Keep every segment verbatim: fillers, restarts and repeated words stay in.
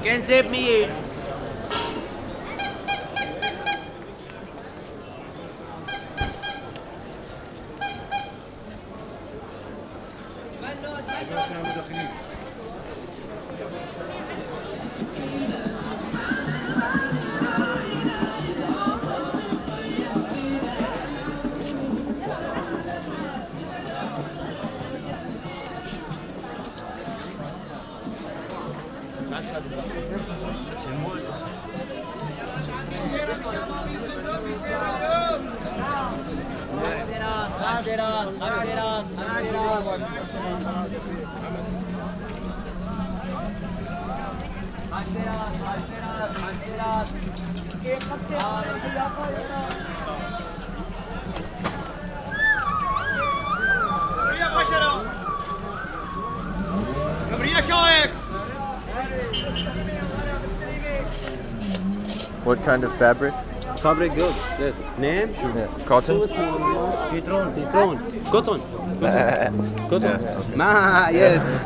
Can't save me. What kind of fabric? Fabric good. Yes. Name? Yeah. Cotton? Citron. Citron. Cotton. Cotton. Cotton. Yeah. Ma, yes.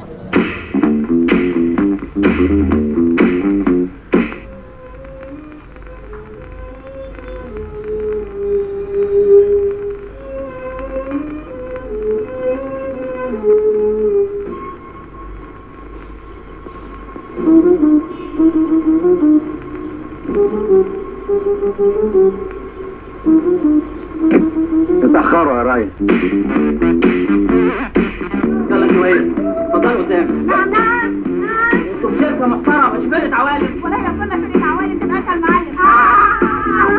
تتأخروا يا ريس. يلا شوية اتفضلوا قدام. انتم شركة محترمة مش فرقة عوالم.